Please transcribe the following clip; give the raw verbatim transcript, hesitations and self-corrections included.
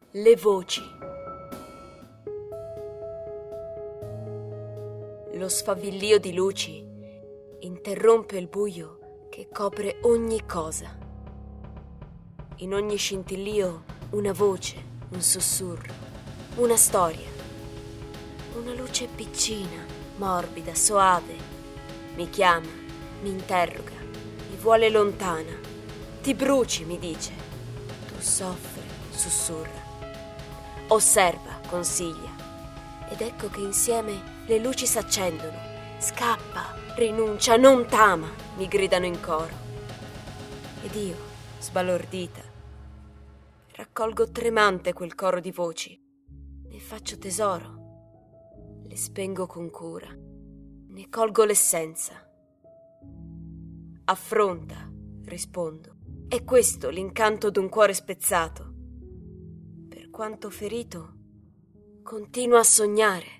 Le voci. Lo sfavillio di luci interrompe il buio che copre ogni cosa. In ogni scintillio una voce, un sussurro, una storia. Una luce piccina, morbida, soave. Mi chiama, mi interroga, mi vuole lontana. Ti bruci, mi dice. Tu soffri, sussurra. Osserva, consiglia. Ed ecco che insieme le luci s'accendono. Scappa, rinuncia, non t'ama, mi gridano in coro. Ed io, sbalordita, raccolgo tremante quel coro di voci. Ne faccio tesoro. Le spengo con cura. Ne colgo l'essenza. Affronta, rispondo. È questo l'incanto d'un cuore spezzato. Per quanto ferito, continua a sognare.